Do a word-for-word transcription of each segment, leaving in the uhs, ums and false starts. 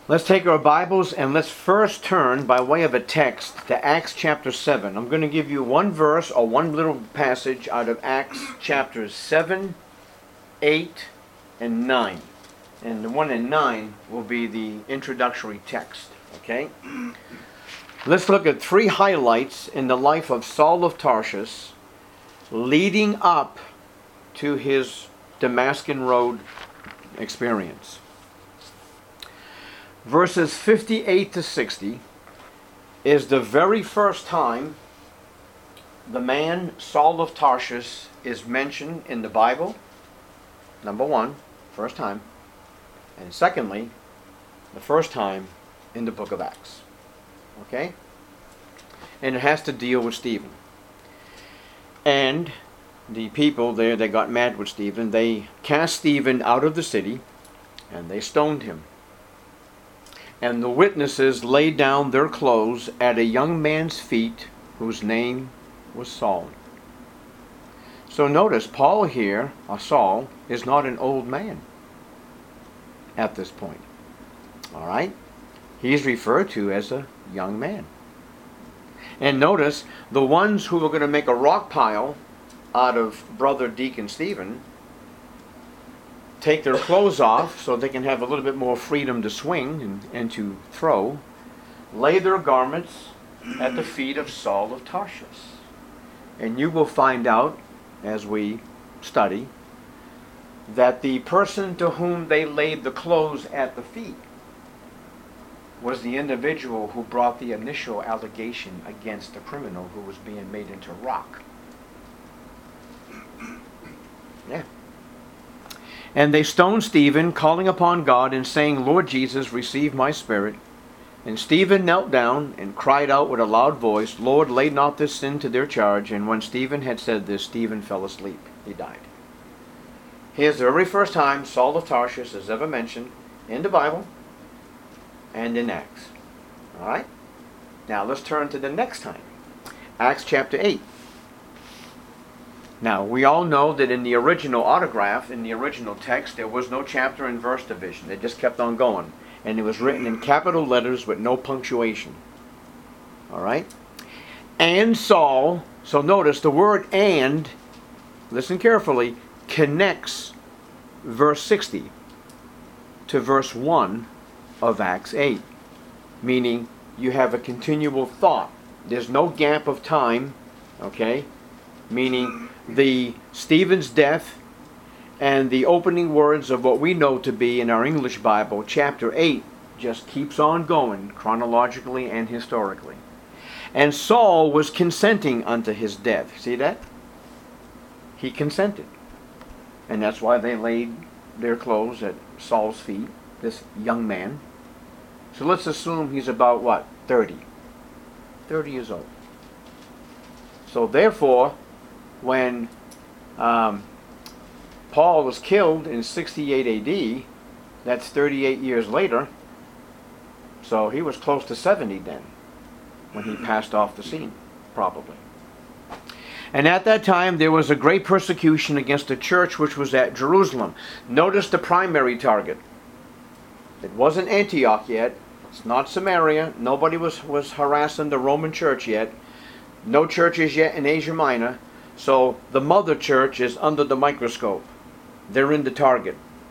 Let's take our Bibles and let's first turn by way of a text to Acts chapter seven. I'm going to give you one verse or one little passage out of Acts chapters seven, eight, and nine. And the one in nine will be the introductory text. Okay? Let's look at three highlights in the life of Saul of Tarsus leading up to his Damascus Road experience. Verses fifty-eight to sixty is the very first time the man Saul of Tarsus is mentioned in the Bible. Number one, first time. And secondly, the first time in the book of Acts. Okay? And it has to deal with Stephen. And the people there that got mad with Stephen, they cast Stephen out of the city and they stoned him. And the witnesses laid down their clothes at a young man's feet whose name was Saul. So notice, Paul here, or Saul, is not an old man at this point. All right? He's referred to as a young man. And notice, the ones who were going to make a rock pile out of brother Deacon Stephen take their clothes off so they can have a little bit more freedom to swing and, and to throw, lay their garments at the feet of Saul of Tarsus. And you will find out, as we study, that the person to whom they laid the clothes at the feet was the individual who brought the initial allegation against the criminal who was being made into rock. Yeah. And they stoned Stephen, calling upon God and saying, Lord Jesus, receive my spirit. And Stephen knelt down and cried out with a loud voice, Lord, lay not this sin to their charge. And when Stephen had said this, Stephen fell asleep. He died. Here's the very first time Saul of Tarsus is ever mentioned in the Bible and in Acts. All right? Now let's turn to the next time. Acts chapter eight. Now, we all know that in the original autograph, in the original text, there was no chapter and verse division. It just kept on going. And it was written in capital letters with no punctuation. All right? And Saul, so notice the word and, listen carefully, connects verse sixty to verse one of Acts eight. Meaning, you have a continual thought. There's no gap of time, okay? Meaning, the Stephen's death and the opening words of what we know to be in our English Bible, chapter eight, just keeps on going chronologically and historically. And Saul was consenting unto his death. See that? He consented. And that's why they laid their clothes at Saul's feet, this young man. So let's assume he's about what? thirty. thirty years old. So therefore, when um, Paul was killed in sixty-eight A D, that's thirty-eight years later, so he was close to seventy then, when he passed off the scene, probably. And at that time there was a great persecution against the church which was at Jerusalem. Notice the primary target. It wasn't Antioch yet, it's not Samaria, nobody was, was harassing the Roman church yet, no churches yet in Asia Minor. So the mother church is under the microscope. They're in the target.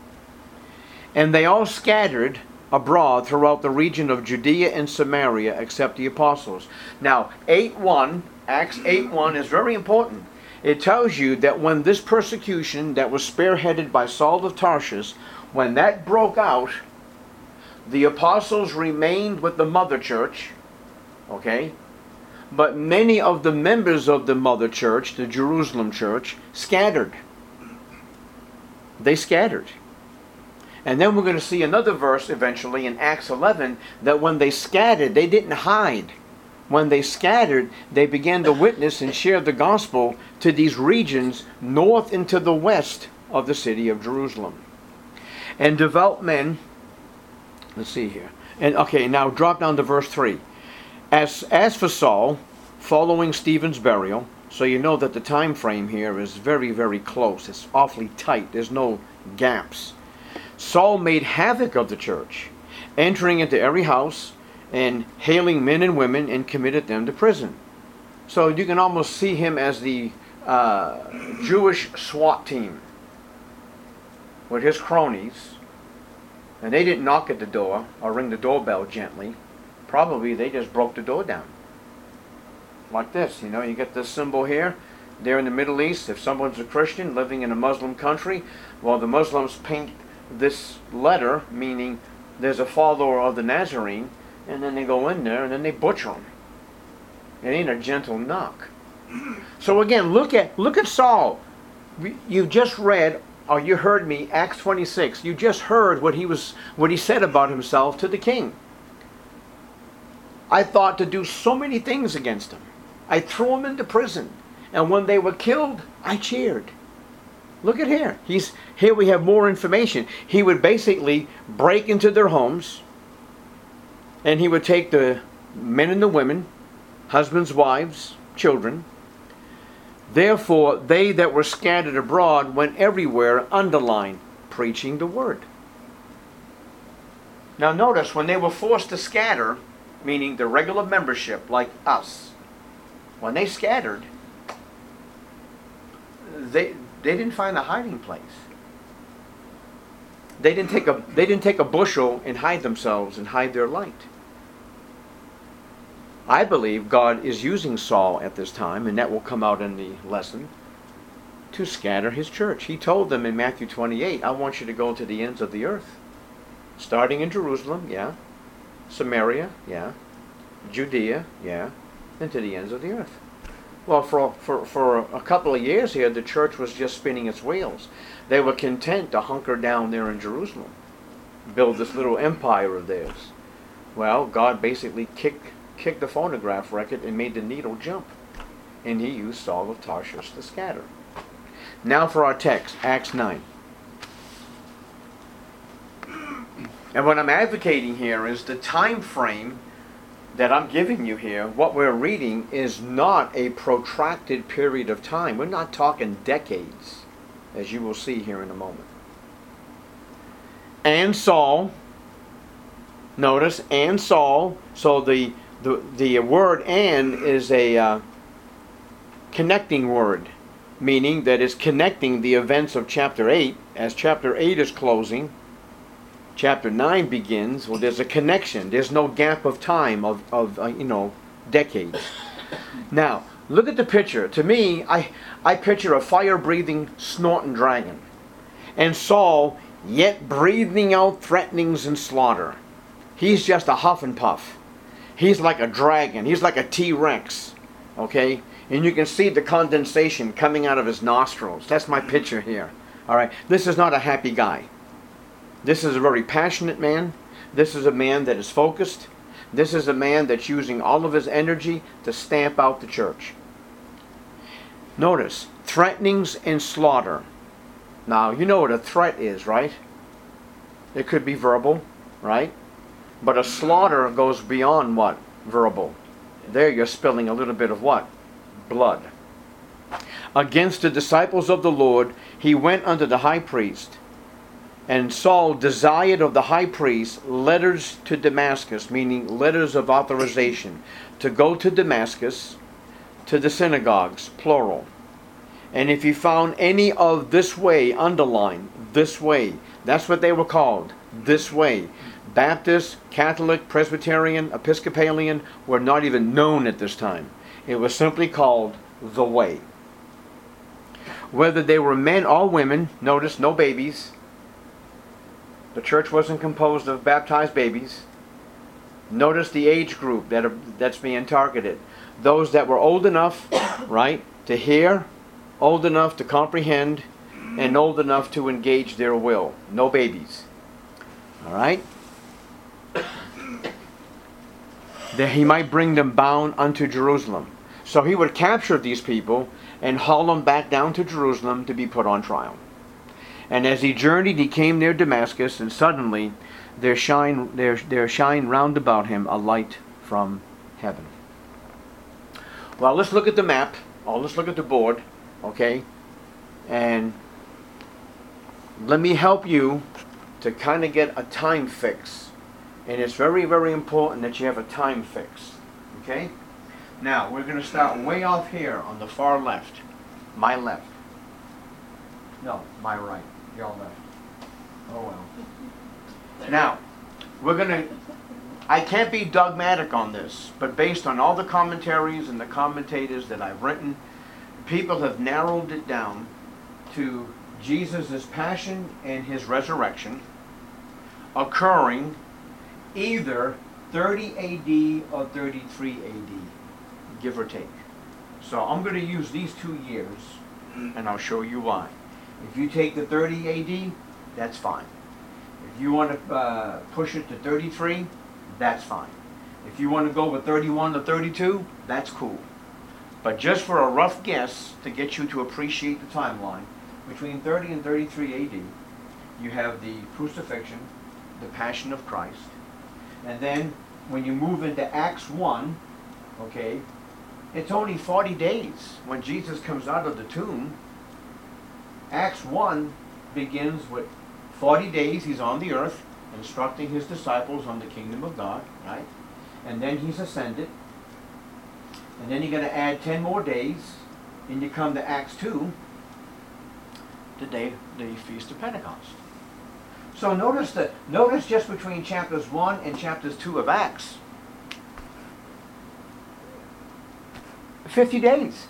And they all scattered abroad throughout the region of Judea and Samaria except the apostles. Now, eight one, Acts eight one is very important. It tells you that when this persecution that was spearheaded by Saul of Tarsus, when that broke out, the apostles remained with the mother church, okay? But many of the members of the mother church, the Jerusalem church, scattered. They scattered. And then we're going to see another verse eventually in Acts eleven that when they scattered, they didn't hide. When they scattered, they began to witness and share the gospel to these regions north and to the west of the city of Jerusalem. And devout men, let's see here. And okay, now drop down to verse three. As, as for Saul, following Stephen's burial, so you know that the time frame here is very, very close. It's awfully tight. There's no gaps. Saul made havoc of the church entering into every house and hailing men and women, and committed them to prison. So you can almost see him as the uh, Jewish SWAT team with his cronies. And they didn't knock at the door or ring the doorbell gently. Probably they just broke the door down. Like this, you know, you get this symbol here. There in the Middle East, if someone's a Christian living in a Muslim country, well, the Muslims paint this letter, meaning there's a follower of the Nazarene, and then they go in there and then they butcher them. It ain't a gentle knock. So again, look at look at Saul. You just read, or you heard me, Acts twenty-six. You just heard what he was, what he said about himself to the king. I thought to do so many things against him. I threw him into prison, and when they were killed, I cheered. Look at here. He's here. We have more information. He would basically break into their homes, and he would take the men and the women, husbands, wives, children. Therefore, they that were scattered abroad went everywhere, underline, preaching the word. Now notice, when they were forced to scatter, meaning the regular membership like us, when they scattered, they they didn't find a hiding place. They didn't take a they didn't take a bushel and hide themselves and hide their light. I believe God is using Saul at this time, and that will come out in the lesson, to scatter his church. He told them in Matthew twenty-eight, I want you to go to the ends of the earth. Starting in Jerusalem, yeah. Samaria, yeah. Judea, yeah. And to the ends of the earth. Well, for, for, for a couple of years here, the church was just spinning its wheels. They were content to hunker down there in Jerusalem, build this little empire of theirs. Well, God basically kicked kicked the phonograph record and made the needle jump. And he used Saul of Tarshish to scatter. Now for our text, Acts nine. And what I'm advocating here is the time frame that I'm giving you here. What we're reading is not a protracted period of time. We're not talking decades, as you will see here in a moment. And Saul, notice, and Saul, so the The, the word "and" is a uh, connecting word, meaning that it's connecting the events of chapter eight. As chapter eight is closing, chapter nine begins. Well, there's a connection. There's no gap of time of, of uh, you know, decades. Now, look at the picture. To me, I, I picture a fire-breathing, snorting dragon. And Saul, yet breathing out threatenings and slaughter. He's just a huff and puff. He's like a dragon. He's like a T-Rex. Okay? And you can see the condensation coming out of his nostrils. That's my picture here. All right? This is not a happy guy. This is a very passionate man. This is a man that is focused. This is a man that's using all of his energy to stamp out the church. Notice, threatenings and slaughter. Now, you know what a threat is, right? It could be verbal, right? But a slaughter goes beyond what? Verbal. There you're spilling a little bit of what? Blood. Against the disciples of the Lord, he went unto the high priest. And Saul desired of the high priest letters to Damascus, meaning letters of authorization, to go to Damascus, to the synagogues, plural. And if he found any of this way, underline, this way. That's what they were called, this way. Baptist, Catholic, Presbyterian, Episcopalian were not even known at this time. It was simply called the way. Whether they were men or women, notice no babies. The church wasn't composed of baptized babies. Notice the age group that are, that's being targeted. Those that were old enough, right, to hear, old enough to comprehend, and old enough to engage their will. No babies. All right? That he might bring them bound unto Jerusalem. So he would capture these people and haul them back down to Jerusalem to be put on trial. And as he journeyed, he came near Damascus, and suddenly there shine there there shine round about him a light from heaven. Well, let's look at the map. Oh, let's look at the board, okay? And let me help you to kind of get a time fix And it's very, very important that you have a time fix. Okay? Now, we're going to start way off here on the far left. My left. No, my right. Your left. Oh well. Now, we're going to... I can't be dogmatic on this, but based on all the commentaries and the commentators that I've written, people have narrowed it down to Jesus' passion and his resurrection occurring either thirty A D or thirty-three A D, give or take. So I'm going to use these two years, and I'll show you why. If you take the thirty A D, that's fine. If you want to uh, push it to thirty-three, that's fine. If you want to go with thirty-one to thirty-two, that's cool. But just for a rough guess, to get you to appreciate the timeline, between thirty and thirty-three A D, you have the crucifixion, the passion of Christ. And then when you move into Acts one, okay, it's only forty days when Jesus comes out of the tomb. Acts one begins with forty days he's on the earth, instructing his disciples on the kingdom of God, right? And then he's ascended. And then you're going to add ten more days, and you come to Acts two, the day, the Feast of Pentecost. So notice that, notice just between chapters one and chapters two of Acts, fifty days.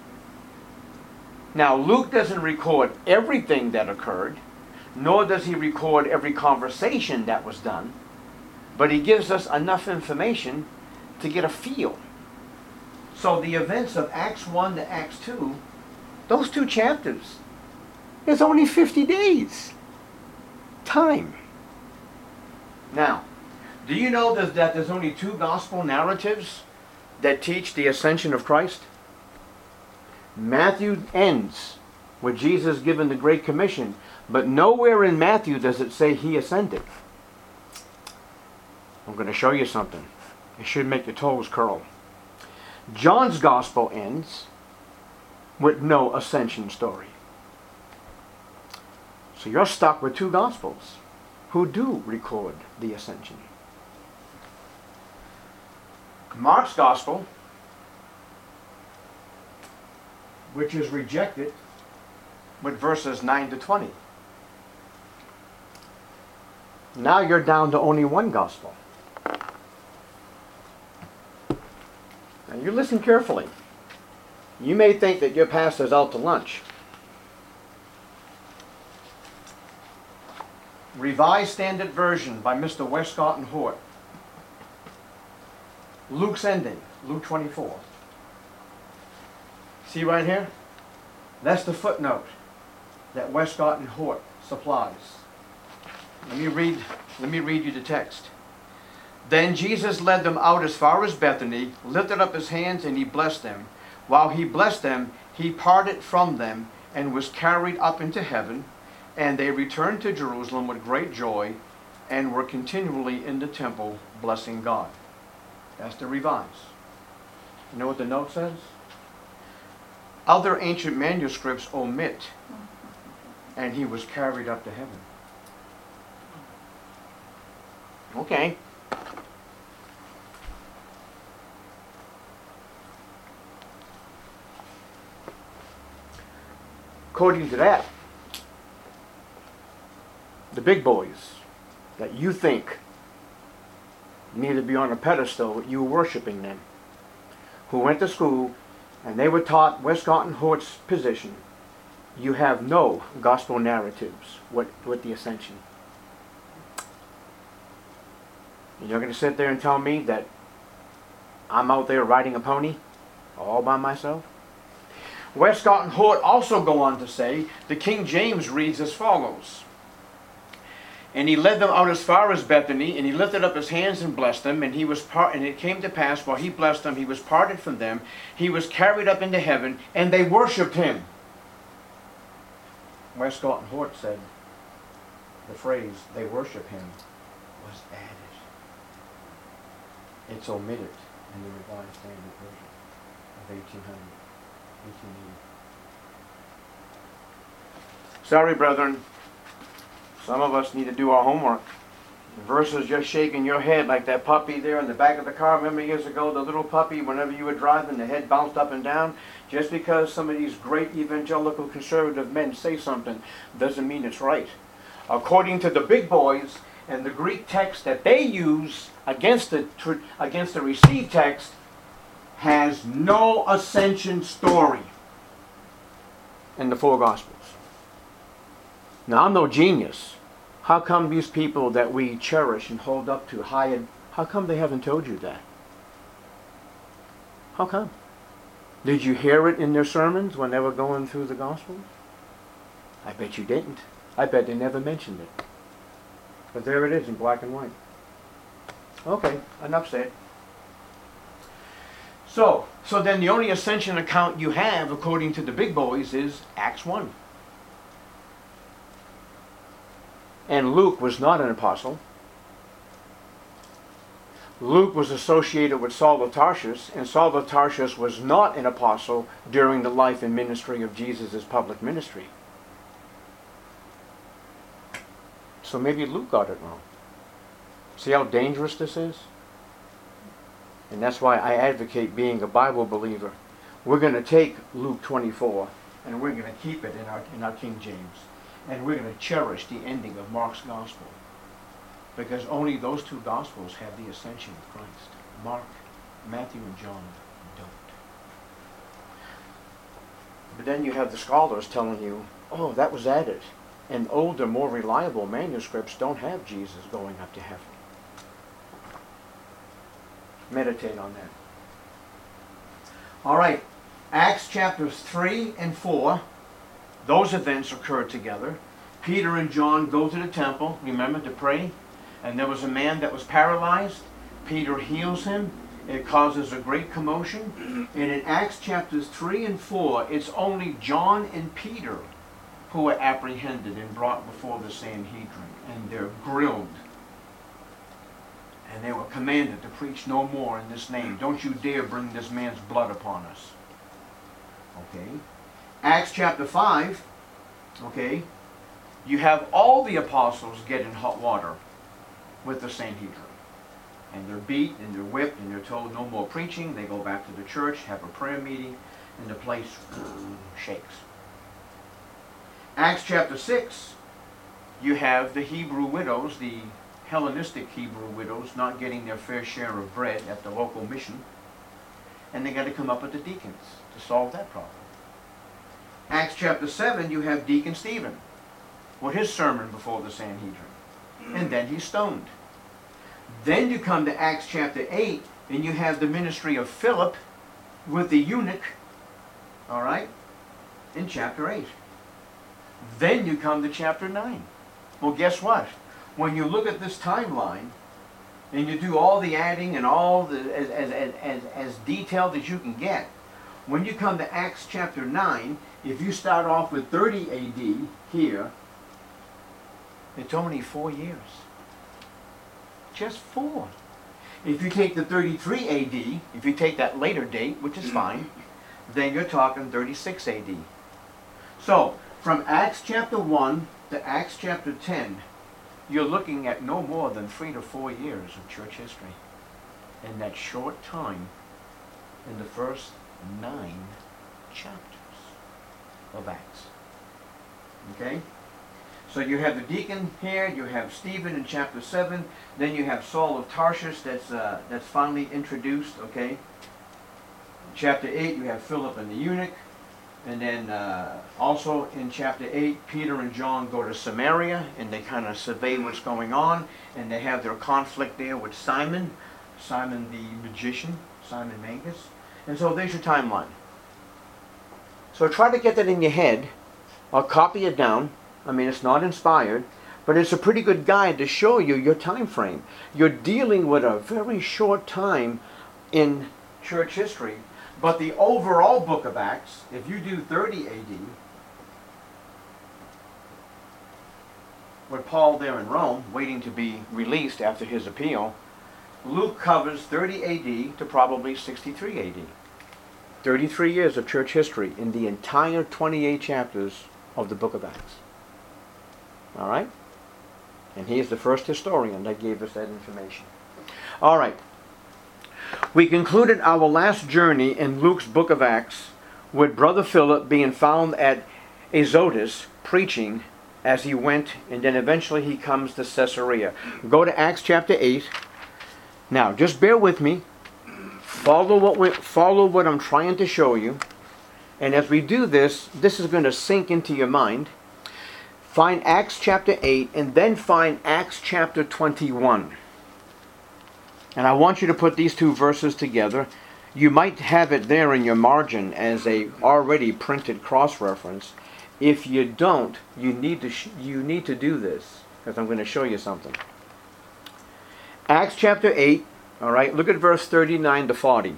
Now, Luke doesn't record everything that occurred, nor does he record every conversation that was done, but he gives us enough information to get a feel. So the events of Acts one to Acts two, those two chapters, there's only fifty days. Time. Now, do you know that that there's only two gospel narratives that teach the ascension of Christ? Matthew ends with Jesus giving the Great Commission, but nowhere in Matthew does it say he ascended. I'm going to show you something. It should make your toes curl. John's gospel ends with no ascension story. So you're stuck with two gospels who do record the ascension. Mark's gospel, which is rejected with verses nine to twenty. Now you're down to only one gospel. Now you listen carefully. You may think that your pastor's out to lunch. Revised Standard Version by Mister Westcott and Hort. Luke's ending, Luke twenty-four. See right here? That's the footnote that Westcott and Hort supplies. Let me read, let me read you the text. Then Jesus led them out as far as Bethany, lifted up his hands, and he blessed them. While he blessed them, he parted from them and was carried up into heaven. And they returned to Jerusalem with great joy and were continually in the temple blessing God. That's the Revised. You know what the note says? Other ancient manuscripts omit, and he was carried up to heaven. Okay. According to that, the big boys that you think need to be on a pedestal, you worshiping them, who went to school and they were taught Westcott and Hort's position, you have no gospel narratives with, with the ascension. And you're going to sit there and tell me that I'm out there riding a pony all by myself? Westcott and Hort also go on to say the King James reads as follows. And he led them out as far as Bethany, and he lifted up his hands and blessed them, and he was part, and it came to pass while he blessed them, he was parted from them, he was carried up into heaven, and they worshipped him. Westcott and Hort said the phrase, they worship him, was added. It's omitted in the Revised Standard Version of eighteen hundred, eighteen eighty. Sorry, brethren. Some of us need to do our homework. versus just shaking your head like that puppy there in the back of the car. Remember years ago, the little puppy, whenever you were driving, the head bounced up and down? Just because some of these great evangelical conservative men say something doesn't mean it's right. According to the big boys and the Greek text that they use against the, against the received text, has no ascension story in the four Gospels. Now, I'm no genius. How come these people that we cherish and hold up to high, and how come they haven't told you that? How come? Did you hear it in their sermons when they were going through the Gospels? I bet you didn't. I bet they never mentioned it. But there it is in black and white. Okay, enough said. So, so then the only ascension account you have, according to the big boys, is Acts one. And Luke was not an apostle. Luke was associated with Saul of Tarsus, and Saul of Tarsus was not an apostle during the life and ministry of Jesus' public ministry. So maybe Luke got it wrong. See how dangerous this is? And that's why I advocate being a Bible believer. We're going to take Luke twenty-four and we're going to keep it in our, in our King James. And we're going to cherish the ending of Mark's Gospel. Because only those two Gospels have the ascension of Christ. Mark, Matthew, and John don't. But then you have the scholars telling you, oh, that was added. And older, more reliable manuscripts don't have Jesus going up to heaven. Meditate on that. All right. Acts chapters three and four. Those events occurred together. Peter and John go to the temple, remember, to pray. And there was a man that was paralyzed. Peter heals him. It causes a great commotion. And in Acts chapters three and four, it's only John and Peter who were apprehended and brought before the Sanhedrin. And they're grilled. And they were commanded to preach no more in this name. Don't you dare bring this man's blood upon us. Okay. Acts chapter five, okay, you have all the apostles get in hot water with the Sanhedrin. And they're beat and they're whipped and they're told no more preaching. They go back to the church, have a prayer meeting, and the place shakes. Acts chapter six, you have the Hebrew widows, the Hellenistic Hebrew widows, not getting their fair share of bread at the local mission. And they got to come up with the deacons to solve that problem. Acts chapter seven, you have Deacon Stephen with his sermon before the Sanhedrin. And then he's stoned. Then you come to Acts chapter eight, and you have the ministry of Philip with the eunuch, all right, in chapter eight. Then you come to chapter nine. Well, guess what? When you look at this timeline, and you do all the adding and all the, as, as, as, as, as detailed as you can get, when you come to Acts chapter nine, if you start off with thirty A D here, it's only four years. Just four. If you take the thirty-three A D, if you take that later date, which is fine, then you're talking thirty-six A D. So, from Acts chapter one to Acts chapter ten, you're looking at no more than three to four years of church history. In that short time, in the first nine chapters of Acts. Okay? So you have the deacon here, you have Stephen in chapter seven, then you have Saul of Tarsus that's, uh, that's finally introduced, okay? In chapter eight, you have Philip and the eunuch. And then uh, also in chapter eight, Peter and John go to Samaria, and they kind of survey what's going on, and they have their conflict there with Simon, Simon the magician, Simon Magus. And so there's your timeline. So try to get that in your head, or copy it down. I mean, it's not inspired, but it's a pretty good guide to show you your time frame. You're dealing with a very short time in church history. But the overall book of Acts, if you do thirty A D, with Paul there in Rome, waiting to be released after his appeal, Luke covers thirty A D to probably sixty-three A D. thirty-three years of church history in the entire twenty-eight chapters of the book of Acts. All right? And he is the first historian that gave us that information. All right. We concluded our last journey in Luke's book of Acts with Brother Philip being found at Azotus preaching as he went, and then eventually he comes to Caesarea. Go to Acts chapter eight. Now, just bear with me. Follow what we, follow what I'm trying to show you. And as we do this, this is going to sink into your mind. Find Acts chapter eight and then find Acts chapter twenty-one. And I want you to put these two verses together. You might have it there in your margin as a already printed cross-reference. If you don't, you need to sh- you need to do this, because I'm going to show you something. Acts chapter eight, all right, look at verse thirty-nine to forty.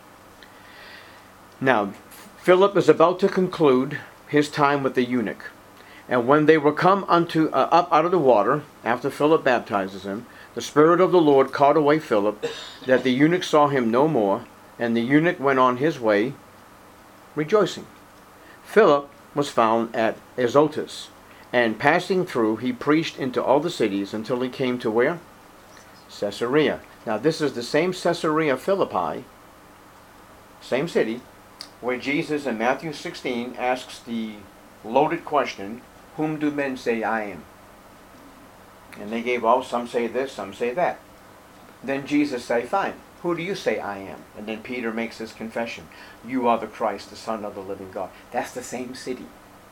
Now, Philip is about to conclude his time with the eunuch. And when they were come unto uh, up out of the water, after Philip baptizes him, the Spirit of the Lord caught away Philip, that the eunuch saw him no more, and the eunuch went on his way, rejoicing. Philip was found at Azotus, and passing through, he preached into all the cities until he came to where? Caesarea. Now this is the same Caesarea Philippi, same city, where Jesus in Matthew sixteen asks the loaded question, whom do men say I am? And they gave, oh, some say this, some say that. Then Jesus say, fine, who do you say I am? And then Peter makes his confession. You are the Christ, the Son of the living God. That's the same city.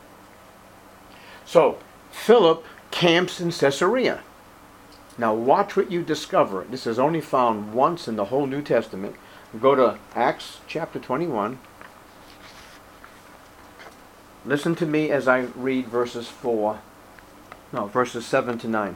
So, Philip camps in Caesarea. Now watch what you discover. This is only found once in the whole New Testament. Go to Acts chapter twenty-one. Listen to me as I read verses four, no, verses seven to nine.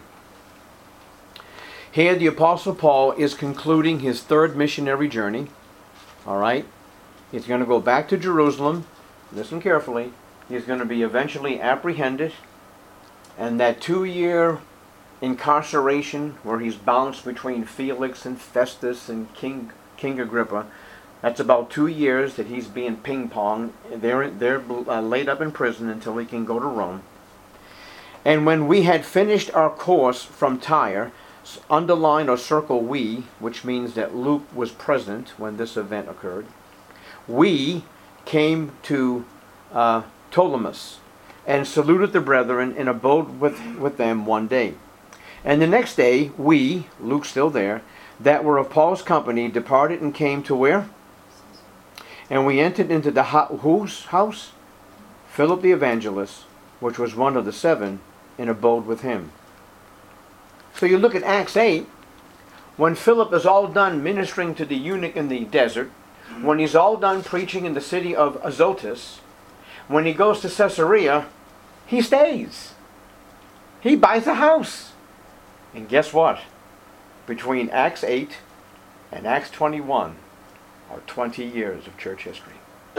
Here the Apostle Paul is concluding his third missionary journey. All right? He's going to go back to Jerusalem. Listen carefully. He's going to be eventually apprehended. And that two-year incarceration where he's bounced between Felix and Festus and King King Agrippa, that's about two years that he's being ping-ponged. They're, they're uh, laid up in prison until he can go to Rome. And when we had finished our course from Tyre, underline or circle we, which means that Luke was present when this event occurred, we came to uh, Ptolemais and saluted the brethren and abode with, with them one day. And the next day we, Luke still there, that were of Paul's company, departed and came to where? And we entered into the ho- whose house? Philip the evangelist, which was one of the seven, and abode with him. So you look at Acts eight, when Philip is all done ministering to the eunuch in the desert, when he's all done preaching in the city of Azotus, when he goes to Caesarea, he stays. He buys a house. And guess what? Between Acts eight and Acts twenty-one are twenty years of church history.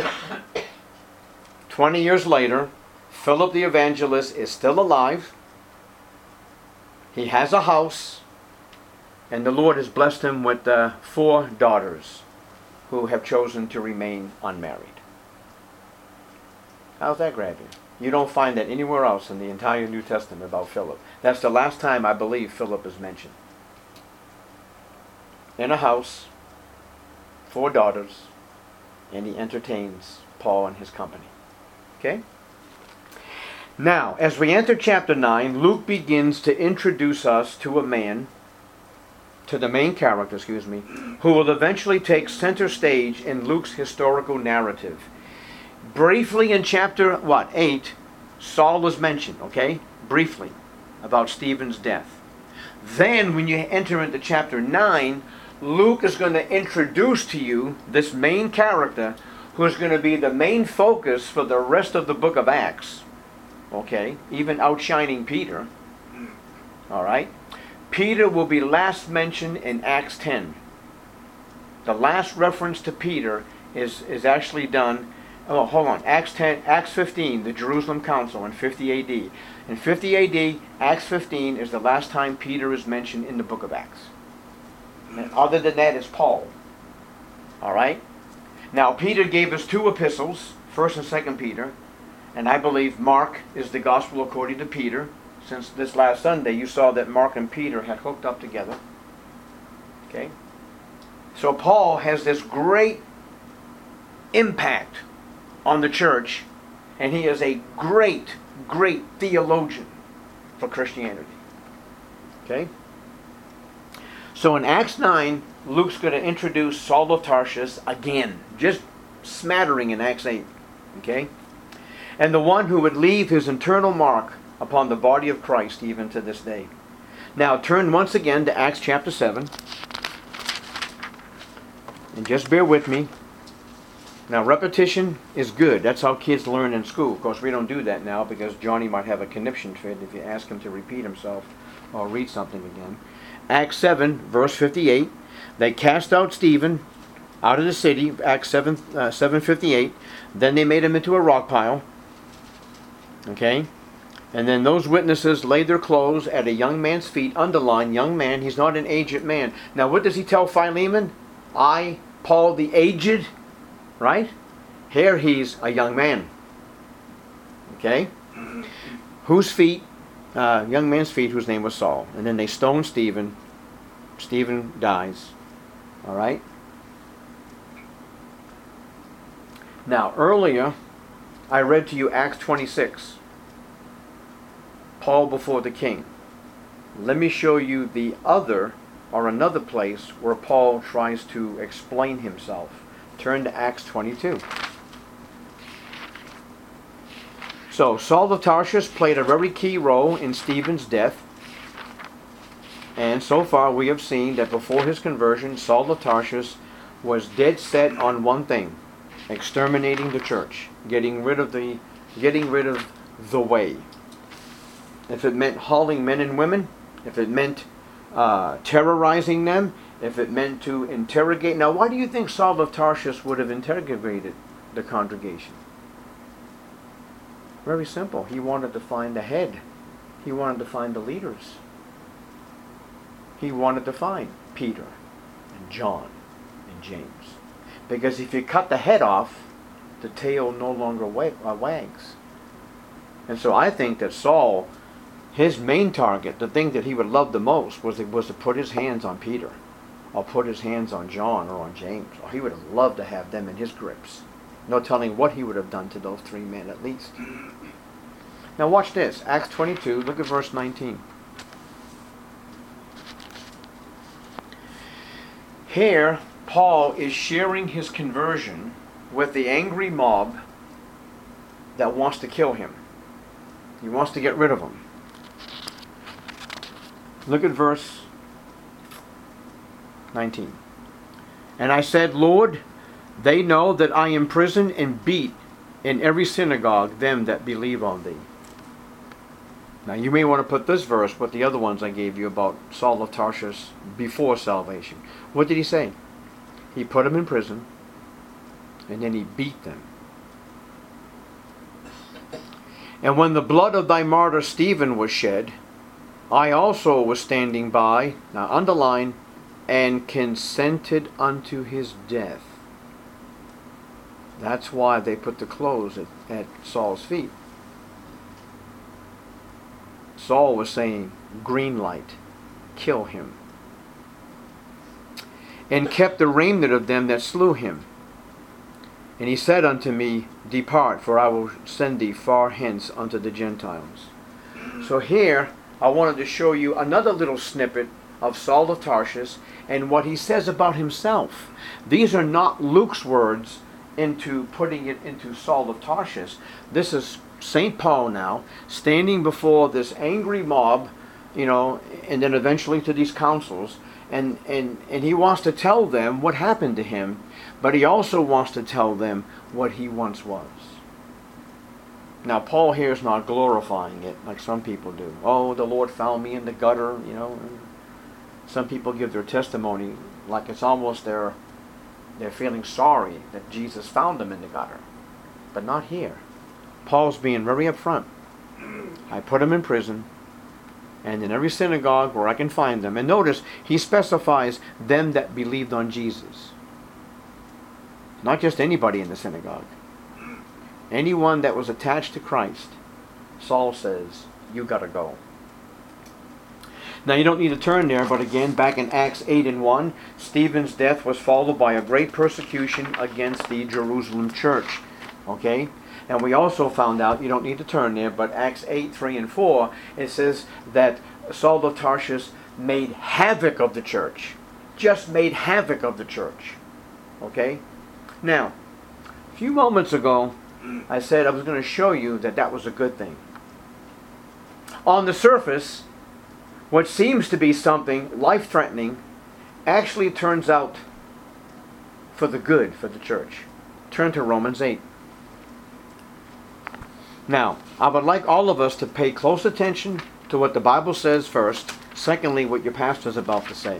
twenty years later, Philip the evangelist is still alive. He has a house, and the Lord has blessed him with uh, four daughters who have chosen to remain unmarried. How's that grab you? You don't find that anywhere else in the entire New Testament about Philip. That's the last time I believe Philip is mentioned. In a house, four daughters, and he entertains Paul and his company. Okay? Now, as we enter chapter nine, Luke begins to introduce us to a man, to the main character, excuse me, who will eventually take center stage in Luke's historical narrative. Briefly in chapter, what, eight, Saul was mentioned, okay? Briefly, about Stephen's death. Then, when you enter into chapter nine, Luke is going to introduce to you this main character who is going to be the main focus for the rest of the book of Acts. Okay, even outshining Peter. All right. Peter will be last mentioned in Acts ten. The last reference to Peter is, is actually done, oh, hold on, Acts ten, Acts fifteen, the Jerusalem Council in fifty A D. In fifty A D, Acts fifteen is the last time Peter is mentioned in the book of Acts. And other than that is Paul. All right. Now, Peter gave us two epistles, First and Second Peter. And I believe Mark is the gospel according to Peter. since this last Sunday, you saw that Mark and Peter had hooked up together. Okay? So Paul has this great impact on the church, and he is a great, great theologian for Christianity. Okay? So in Acts nine, Luke's going to introduce Saul of Tarsus again, just smattering in Acts eight. Okay? And the one who would leave his eternal mark upon the body of Christ even to this day. Now turn once again to Acts chapter seven. And just bear with me. Now repetition is good. That's how kids learn in school. Of course we don't do that now because Johnny might have a conniption fit if you ask him to repeat himself or read something again. Acts seven verse fifty-eight. They cast out Stephen out of the city. Acts seven, uh, seven fifty-eight. Then they made him into a rock pile. Okay? And then those witnesses laid their clothes at a young man's feet. Underline, young man. He's not an aged man. Now what does he tell Philemon? I, Paul the aged. Right? Here he's a young man. Okay? Whose feet? Uh, young man's feet, whose name was Saul. And then they stone Stephen. Stephen dies. Alright? Now, earlier, I read to you Acts twenty-six. Paul before the king. Let me show you the other, or another place, where Paul tries to explain himself. Turn to Acts twenty-two. So, Saul of Tarsus played a very key role in Stephen's death. And so far we have seen that before his conversion, Saul of Tarsus was dead set on one thing. Exterminating the church. Getting rid of the, getting rid of the way. If it meant hauling men and women, if it meant uh, terrorizing them, if it meant to interrogate. Now why do you think Saul of Tarsus would have interrogated the congregation? Very simple. He wanted to find the head. He wanted to find the leaders. He wanted to find Peter and John and James. Because if you cut the head off, the tail no longer wags. And so I think that Saul, his main target, the thing that he would love the most, was, was to put his hands on Peter. Or put his hands on John or on James. Or he would have loved to have them in his grips. No telling what he would have done to those three men at least. Now watch this. Acts twenty-two, look at verse nineteen. Here, Paul is sharing his conversion with the angry mob that wants to kill him. He wants to get rid of them. Look at verse nineteen. And I said, Lord, they know that I imprison and beat in every synagogue them that believe on thee. Now you may want to put this verse with the other ones I gave you about Saul of Tarsus before salvation. What did he say? He put them in prison and then he beat them. And when the blood of thy martyr Stephen was shed, I also was standing by, now underline, and consented unto his death. That's why they put the clothes at, at Saul's feet. Saul was saying, green light, kill him. And kept the remnant of them that slew him. And he said unto me, depart, for I will send thee far hence unto the Gentiles. So here, I wanted to show you another little snippet of Saul of Tarsus and what he says about himself. These are not Luke's words into putting it into Saul of Tarsus. This is Saint Paul now, standing before this angry mob, you know, and then eventually to these councils, and, and, and he wants to tell them what happened to him, but he also wants to tell them what he once was. Now, Paul here is not glorifying it like some people do. Oh, the Lord found me in the gutter, you know. And some people give their testimony like it's almost their, they're feeling sorry that Jesus found them in the gutter. But not here. Paul's being very upfront. I put them in prison, and in every synagogue where I can find them. And notice, he specifies them that believed on Jesus. Not just anybody in the synagogue. Anyone that was attached to Christ, Saul says, you got to go. Now you don't need to turn there, but again, back in Acts eight and one, Stephen's death was followed by a great persecution against the Jerusalem church. Okay? And we also found out, you don't need to turn there, but Acts eight, three and four, it says that Saul of Tarsus made havoc of the church. Just made havoc of the church. Okay? Now, a few moments ago, I said I was going to show you that that was a good thing. On the surface, what seems to be something life-threatening actually turns out for the good for the church. Turn to Romans eight. Now, I would like all of us to pay close attention to what the Bible says first. Secondly, what your pastor is about to say.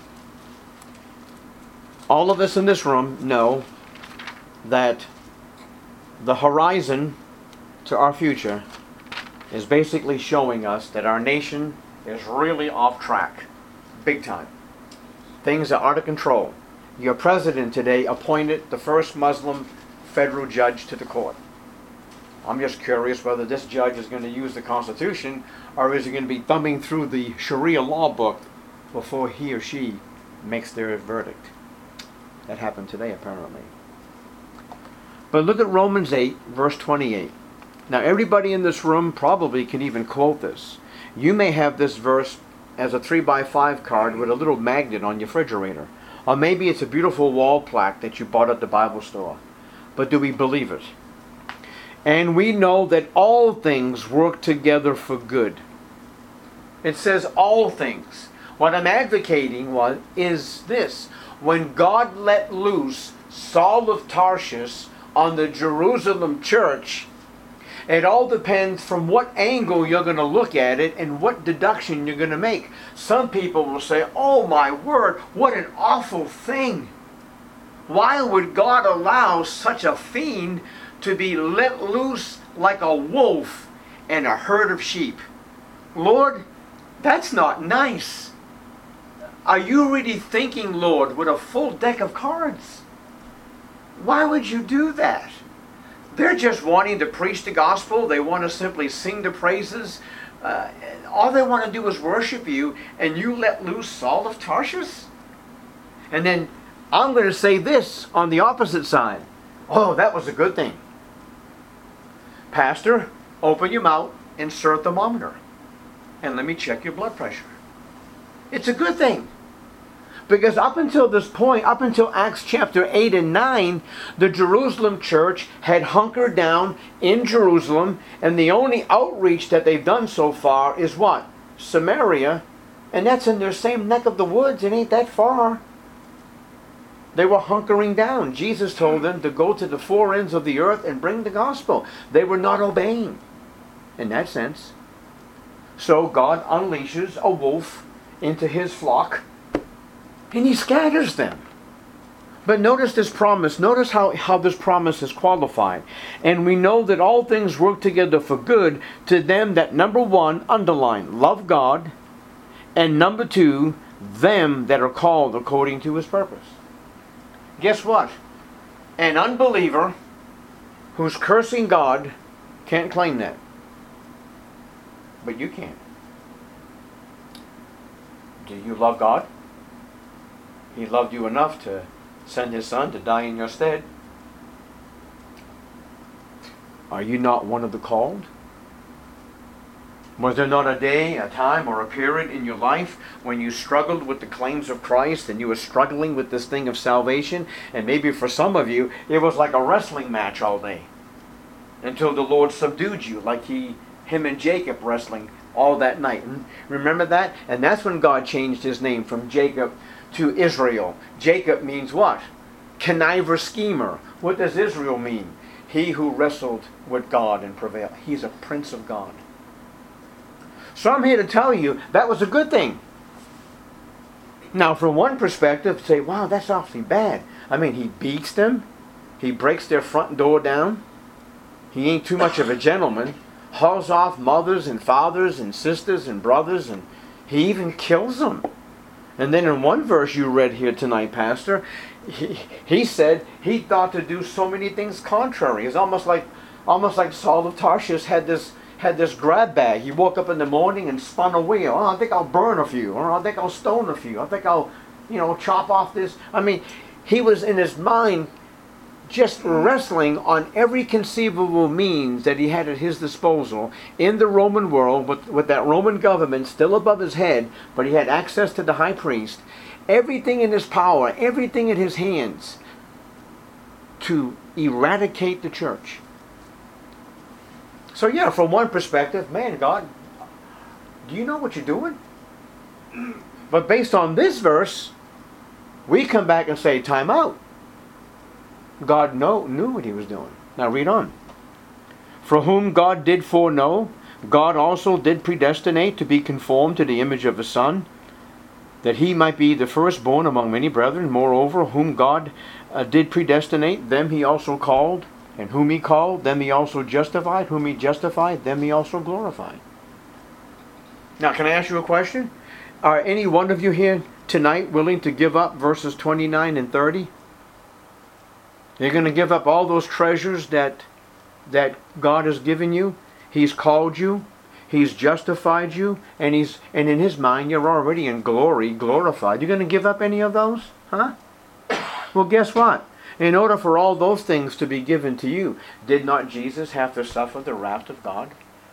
All of us in this room know that the horizon to our future is basically showing us that our nation is really off track. Big time. Things are out of control. Your president today appointed the first Muslim federal judge to the court. I'm just curious whether this judge is going to use the Constitution or is he going to be thumbing through the Sharia law book before he or she makes their verdict. That happened today, apparently. But look at Romans eight, verse twenty-eight. Now, everybody in this room probably can even quote this. You may have this verse as a three by five card with a little magnet on your refrigerator. Or maybe it's a beautiful wall plaque that you bought at the Bible store. But do we believe it? And we know that all things work together for good. It says all things. What I'm advocating was, is this. When God let loose Saul of Tarsus on the Jerusalem church, it all depends from what angle you're going to look at it and what deduction you're going to make. Some people will say, oh my word, what an awful thing. Why would God allow such a fiend to be let loose like a wolf in a herd of sheep? Lord, that's not nice. Are you really thinking, Lord, with a full deck of cards? Why would you do that? They're just wanting to preach the gospel. They want to simply sing the praises. Uh, all they want to do is worship you, and you let loose Saul of Tarsus? And then I'm going to say this on the opposite side. Oh, that was a good thing. Pastor, open your mouth, insert thermometer, and let me check your blood pressure. It's a good thing. Because up until this point, up until Acts chapter eight and nine, the Jerusalem church had hunkered down in Jerusalem, and the only outreach that they've done so far is what? Samaria, and that's in their same neck of the woods. It ain't that far. They were hunkering down. Jesus told them to go to the four ends of the earth and bring the gospel. They were not obeying in that sense. So God unleashes a wolf into his flock, and he scatters them. But notice this promise. Notice how, how this promise is qualified. And we know that all things work together for good to them that, number one, underline, love God. And number two, them that are called according to his purpose. Guess what? An unbeliever who's cursing God can't claim that. But you can. Do you love God? He loved you enough to send his son to die in your stead. Are you not one of the called? Was there not a day, a time, or a period in your life when you struggled with the claims of Christ and you were struggling with this thing of salvation? And maybe for some of you, it was like a wrestling match all day until the Lord subdued you, like he, him and Jacob wrestling all that night. Remember that? And that's when God changed his name from Jacob to Israel. Jacob means what? Conniver, schemer. What does Israel mean? He who wrestled with God and prevailed. He's a prince of God. So I'm here to tell you that was a good thing. Now, from one perspective, say, wow, that's awfully bad. I mean, he beats them. He breaks their front door down. He ain't too much of a gentleman. Hauls off mothers and fathers and sisters and brothers, and he even kills them. And then in one verse you read here tonight, Pastor, he, he said he thought to do so many things contrary. It's almost like almost like Saul of Tarsus had this had this grab bag. He woke up in the morning and spun a wheel. Oh, I think I'll burn a few. Or I think I'll stone a few. I think I'll, you know, chop off this. I mean, he was in his mind just wrestling on every conceivable means that he had at his disposal in the Roman world, with, with that Roman government still above his head, but he had access to the high priest. Everything in his power, everything in his hands to eradicate the church. So yeah, from one perspective, man, God, do you know what you're doing? But based on this verse, we come back and say, time out. God know, knew what he was doing. Now read on. For whom God did foreknow, God also did predestinate to be conformed to the image of his Son, that he might be the firstborn among many brethren. Moreover, whom God uh, did predestinate, them he also called. And whom he called, them he also justified. Whom he justified, them he also glorified. Now, can I ask you a question? Are any one of you here tonight willing to give up verses twenty-nine and thirty? You're going to give up all those treasures that that God has given you. He's called you. He's justified you. And he's and in his mind, you're already in glory, glorified. You're going to give up any of those? Huh? Well, guess what? In order for all those things to be given to you, did not Jesus have to suffer the wrath of God?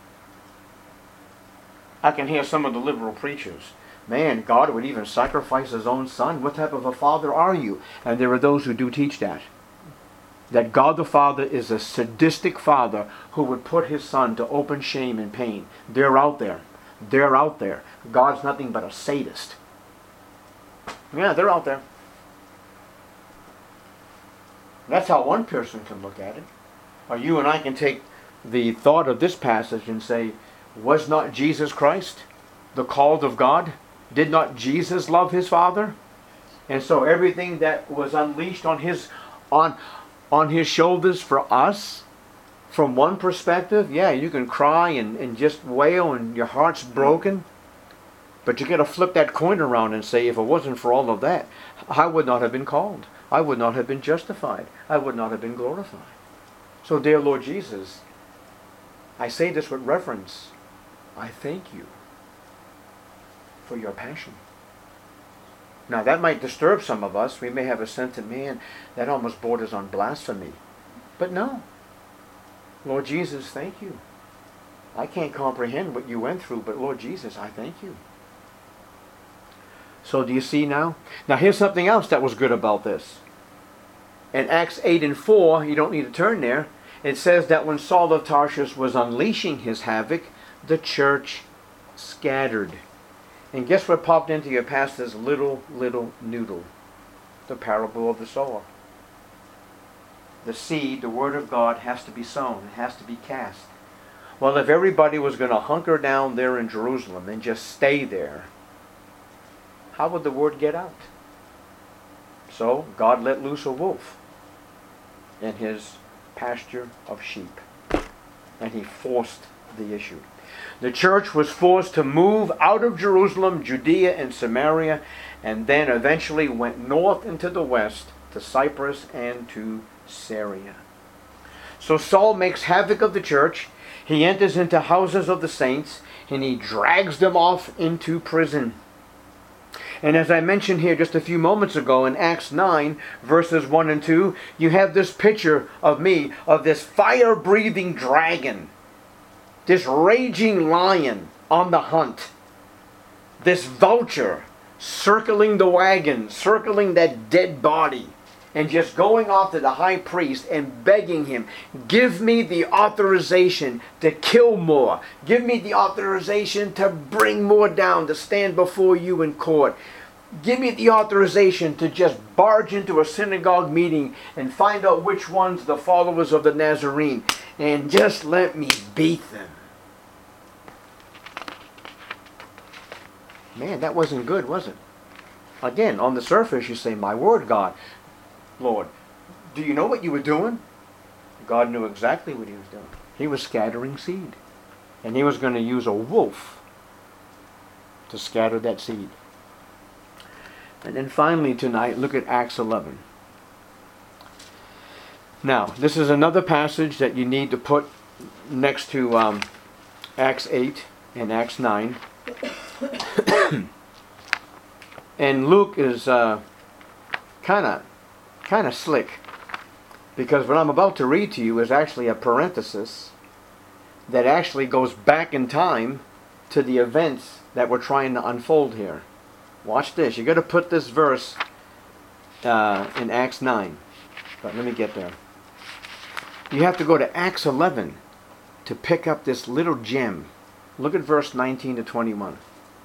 I can hear some of the liberal preachers. Man, God would even sacrifice his own Son. What type of a father are you? And there are those who do teach that. That God the Father is a sadistic father who would put his Son to open shame and pain. They're out there. They're out there. God's nothing but a sadist. Yeah, they're out there. That's how one person can look at it. Or you and I can take the thought of this passage and say, was not Jesus Christ the called of God? Did not Jesus love his Father? And so everything that was unleashed on his on on his shoulders for us, from one perspective, yeah, you can cry and, and just wail and your heart's broken. But you got to flip that coin around and say, if it wasn't for all of that, I would not have been called. I would not have been justified. I would not have been glorified. So, dear Lord Jesus, I say this with reverence. I thank you for your passion. Now, that might disturb some of us. We may have a sense of, man, that almost borders on blasphemy. But no. Lord Jesus, thank you. I can't comprehend what you went through, but Lord Jesus, I thank you. So do you see now? Now here's something else that was good about this. In Acts eight and four, you don't need to turn there, it says that when Saul of Tarsus was unleashing his havoc, the church scattered. And guess what popped into your pastor's little, little noodle? The parable of the sower. The seed, the word of God, has to be sown. It has to be cast. Well, if everybody was going to hunker down there in Jerusalem and just stay there, how would the word get out? So God let loose a wolf in his pasture of sheep. And he forced the issue. The church was forced to move out of Jerusalem, Judea, and Samaria, and then eventually went north into the west to Cyprus and to Syria. So Saul makes havoc of the church. He enters into houses of the saints, and he drags them off into prison. And as I mentioned here just a few moments ago in Acts nine, verses one and two, you have this picture of me, of this fire-breathing dragon, this raging lion on the hunt, this vulture circling the wagon, circling that dead body, and just going off to the high priest and begging him, give me the authorization to kill more. Give me the authorization to bring more down, to stand before you in court. Give me the authorization to just barge into a synagogue meeting and find out which one's the followers of the Nazarene. And just let me beat them. Man, that wasn't good, was it? Again, on the surface you say, my word, God. Lord, do you know what you were doing? God knew exactly what he was doing. He was scattering seed. And he was going to use a wolf to scatter that seed. And then finally tonight, look at Acts eleven. Now, this is another passage that you need to put next to um, Acts eight and Acts nine. And Luke is kind of kind of slick, because what I'm about to read to you is actually a parenthesis that actually goes back in time to the events that we're trying to unfold here. Watch this. You've got to put this verse uh, in Acts nine. But let me get there. You have to go to Acts eleven to pick up this little gem. Look at verse nineteen to twenty-one.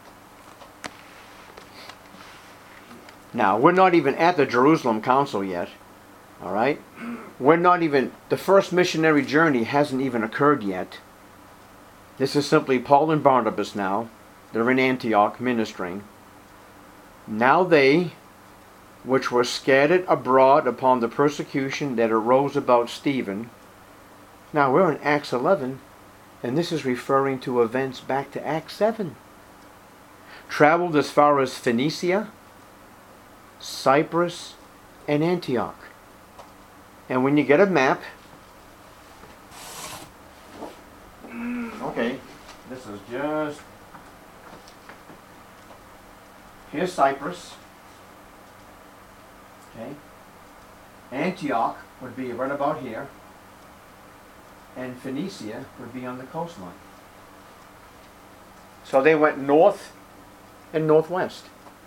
Now, we're not even at the Jerusalem Council yet. All right? We're not even, the first missionary journey hasn't even occurred yet. This is simply Paul and Barnabas now. They're in Antioch ministering. Now they, which were scattered abroad upon the persecution that arose about Stephen. Now we're in Acts eleven, and this is referring to events back to Acts seven. Traveled as far as Phoenicia, Cyprus, and Antioch. And when you get a map, okay, this is just, here's Cyprus, okay, Antioch would be right about here, and Phoenicia would be on the coastline. So they went north and northwest.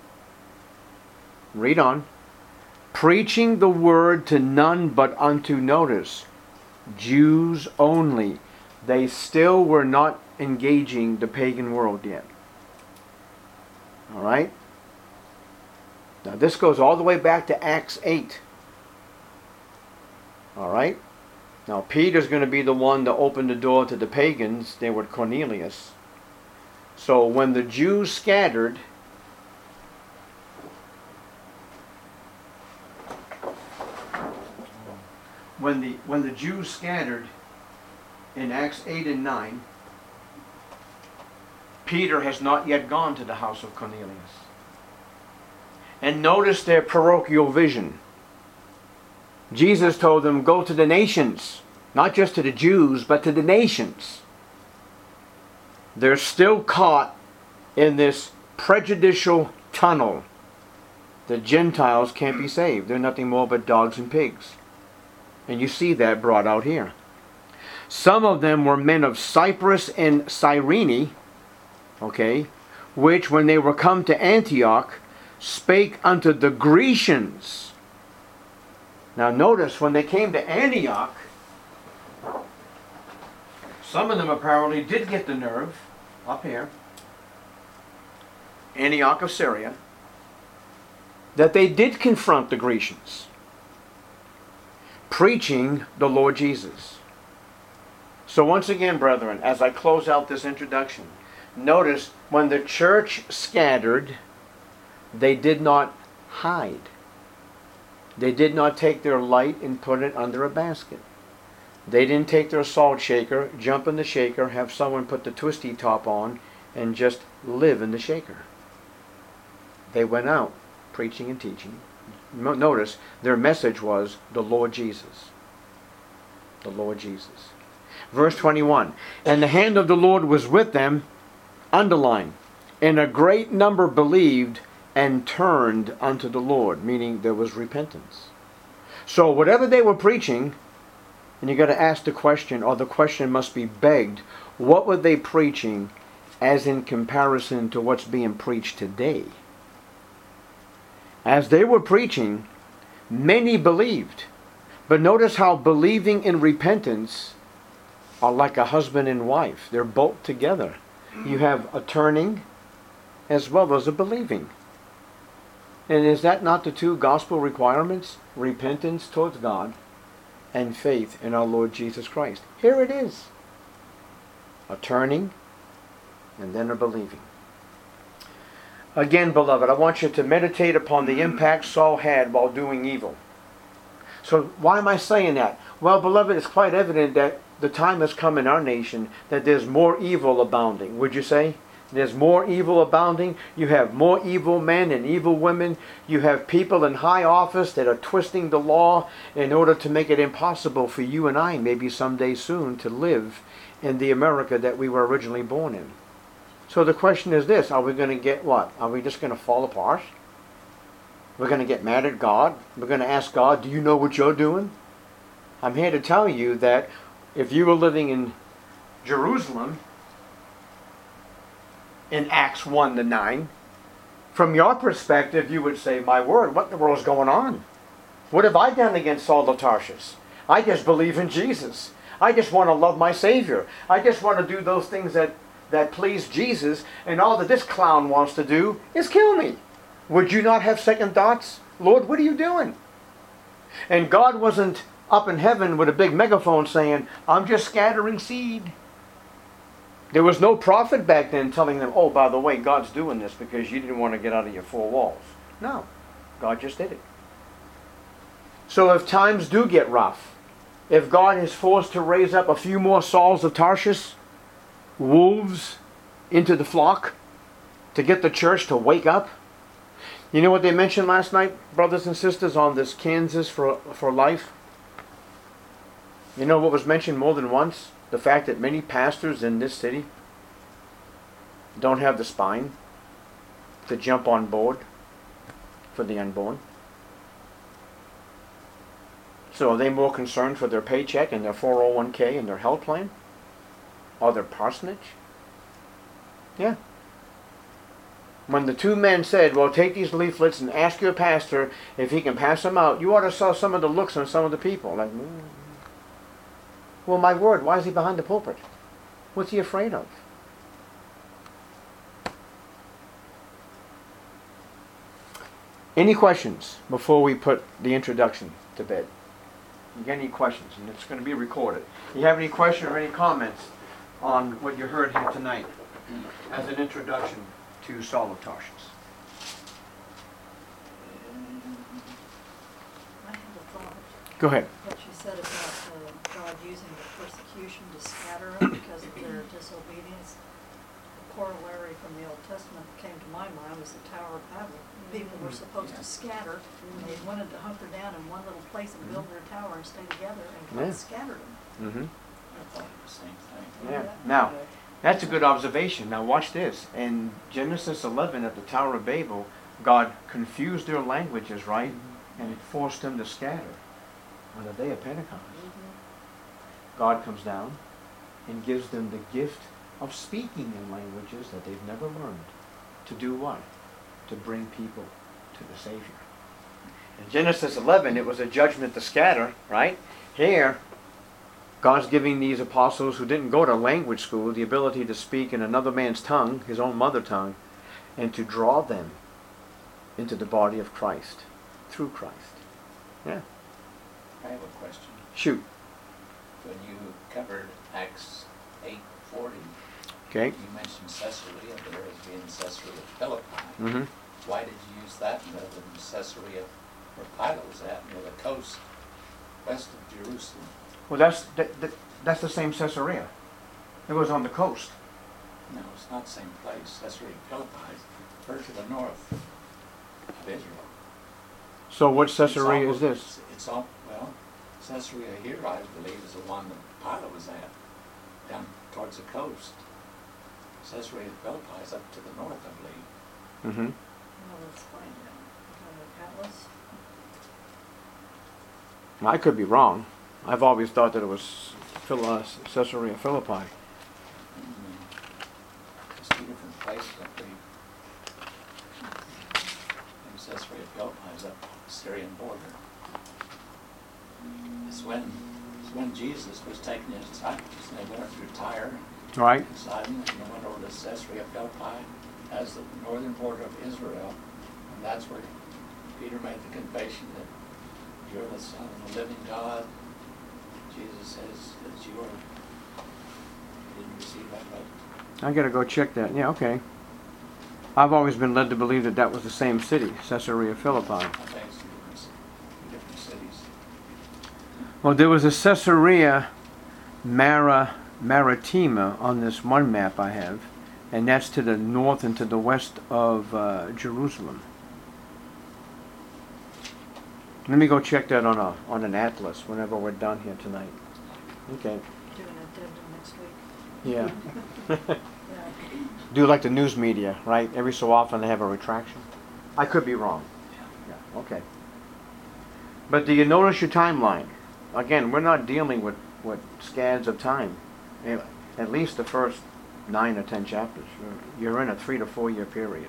Read on. Preaching the word to none but unto, notice, Jews only. They still were not engaging the pagan world yet. All right? Now this goes all the way back to Acts eight. All right? Now Peter's going to be the one to open the door to the pagans. They were Cornelius. So when the Jews scattered, when the when the Jews scattered in Acts eight and nine, Peter has not yet gone to the house of Cornelius. And notice their parochial vision. Jesus told them, go to the nations, not just to the Jews, but to the nations. They're still caught in this prejudicial tunnel. The Gentiles can't be saved. They're nothing more but dogs and pigs. And you see that brought out here. Some of them were men of Cyprus and Cyrene, okay, which when they were come to Antioch, spake unto the Grecians. Now notice, when they came to Antioch, some of them apparently did get the nerve, up here, Antioch of Syria, that they did confront the Grecians, preaching the Lord Jesus. So once again, brethren, as I close out this introduction, notice when the church scattered, they did not hide. They did not take their light and put it under a basket. They didn't take their salt shaker, jump in the shaker, have someone put the twisty top on, and just live in the shaker. They went out preaching and teaching. Notice, their message was the Lord Jesus. The Lord Jesus. Verse twenty-one, and the hand of the Lord was with them, underline, and a great number believed and turned unto the Lord, meaning there was repentance. So whatever they were preaching, and you got to ask the question, or the question must be begged, what were they preaching as in comparison to what's being preached today? As they were preaching, many believed. But notice how believing in repentance are like a husband and wife. They're both together. You have a turning as well as a believing. And is that not the two gospel requirements? Repentance towards God and faith in our Lord Jesus Christ. Here it is. A turning and then a believing. Again, beloved, I want you to meditate upon the impact Saul had while doing evil. So why am I saying that? Well, beloved, it's quite evident that the time has come in our nation that there's more evil abounding. Would you say? There's more evil abounding. You have more evil men and evil women. You have people in high office that are twisting the law in order to make it impossible for you and I, maybe someday soon, to live in the America that we were originally born in. So the question is this, are we going to get what? Are we just going to fall apart? We're going to get mad at God? We're going to ask God, do you know what you're doing? I'm here to tell you that if you were living in Jerusalem in Acts one to nine, from your perspective you would say, my word, what in the world is going on? What have I done against Saul of Tarsus? I just believe in Jesus. I just want to love my Savior. I just want to do those things that, that please Jesus, and all that this clown wants to do is kill me. Would you not have second thoughts? Lord, what are you doing? And God wasn't up in heaven with a big megaphone saying, I'm just scattering seed. There was no prophet back then telling them, oh, by the way, God's doing this because you didn't want to get out of your four walls. No, God just did it. So if times do get rough, if God is forced to raise up a few more Sauls of Tarshish, wolves into the flock, to get the church to wake up. You know what they mentioned last night, brothers and sisters, on this Kansas for, for Life? You know what was mentioned more than once? The fact that many pastors in this city don't have the spine to jump on board for the unborn. So are they more concerned for their paycheck and their four oh one k and their health plan? Or their parsonage? Yeah. When the two men said, well, take these leaflets and ask your pastor if he can pass them out, you ought to saw some of the looks on some of the people. Like, mm. Well, my word, why is he behind the pulpit? What's he afraid of? Any questions before we put the introduction to bed? You got any questions? And it's going to be recorded. You have any questions or any comments on what you heard here tonight as an introduction to Saul of Tarshish? I have a thought. Go ahead. What you said about uh, God using the persecution to scatter them because of their disobedience. The corollary from the Old Testament that came to my mind was the Tower of Babel. People were supposed to scatter, and they wanted to hunker down in one little place and build their tower and stay together, and God Yeah. scattered them. Mm-hmm. I thought the same thing. Yeah. Now, that's a good observation. Now watch this. In Genesis eleven at the Tower of Babel, God confused their languages, right? And it forced them to scatter on the day of Pentecost. God comes down and gives them the gift of speaking in languages that they've never learned. To do what? To bring people to the Savior. In Genesis eleven, it was a judgment to scatter, right? Here, God's giving these apostles who didn't go to language school the ability to speak in another man's tongue, his own mother tongue, and to draw them into the body of Christ through Christ. Yeah. I have a question. Shoot. When you covered Acts eight forty, Okay. you mentioned Caesarea there as being Caesarea Philippi. Mm-hmm. Why did you use that rather than Caesarea where Pilate was at, near the coast west of Jerusalem? Well, that's that, that, that's the same Caesarea. It was on the coast. No, it's not the same place. Caesarea Philippi is further to the north of Israel. So what It's Caesarea all- is this? It's, it's all, well, Caesarea here, I believe, is the one that Pilate was at, down towards the coast. Caesarea Philippi is up to the north, I believe. Mm-hmm. Well, let's find out. Uh, Atlas. I could be wrong. I've always thought that it was Phil- uh, Caesarea Philippi. Mm-hmm. There's two different places, I believe. I think Caesarea Philippi is up the Syrian border. It's when, it's when Jesus was taking his disciples and they went through Tyre, Right? Sidon, and they went over to Caesarea Philippi as the northern border of Israel. And that's where Peter made the confession that you're the Son of the living God. Jesus says that you are. You didn't receive that, but I gotta go check that. Yeah, okay. I've always been led to believe that that was the same city, Caesarea Philippi. I think it's two different, two different cities. Well, there was a Caesarea Mara, Maritima on this one map I have, and that's to the north and to the west of uh, Jerusalem. Let me go check that on a on an atlas whenever we're done here tonight. Okay. Do an addendum next week. Yeah. Yeah. Do like the news media, right? Every so often they have a retraction. I could be wrong. Yeah, okay. But do you notice your timeline? Again, we're not dealing with, with scads of time. Eh, At least the first nine or ten chapters. You're, you're in a three to four year period.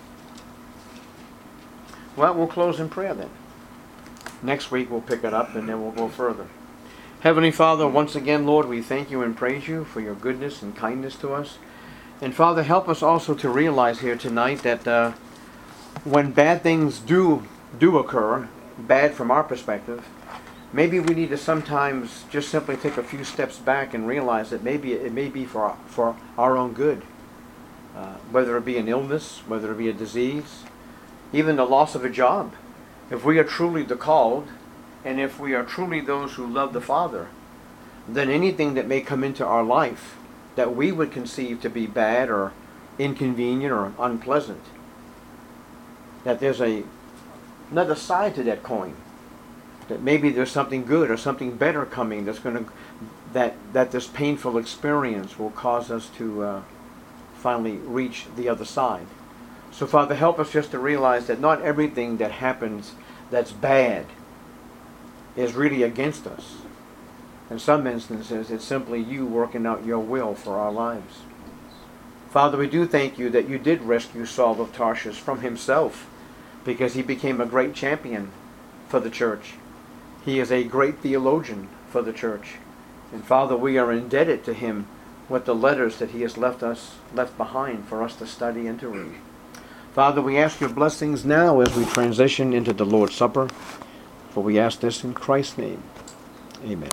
Well, we'll close in prayer then. Next week we'll pick it up and then we'll go further. Heavenly Father, once again, Lord, we thank you and praise you for your goodness and kindness to us. And Father, help us also to realize here tonight that uh, when bad things do do occur, bad from our perspective, maybe we need to sometimes just simply take a few steps back and realize that maybe it may be for our, for our own good. Uh, whether it be an illness, whether it be a disease, even the loss of a job. If we are truly the called, and if we are truly those who love the Father, then anything that may come into our life that we would conceive to be bad or inconvenient or unpleasant, that there's a another side to that coin, that maybe there's something good or something better coming that's going to that that this painful experience will cause us to uh, finally reach the other side. So Father, help us just to realize that not everything that happens that's bad is really against us. In some instances, it's simply you working out your will for our lives. Father, we do thank you that you did rescue Saul of Tarshish from himself, because he became a great champion for the church. He is a great theologian for the church. And Father, we are indebted to him with the letters that he has left us left behind for us to study and to read. Father, we ask your blessings now as we transition into the Lord's Supper, for we ask this in Christ's name. Amen.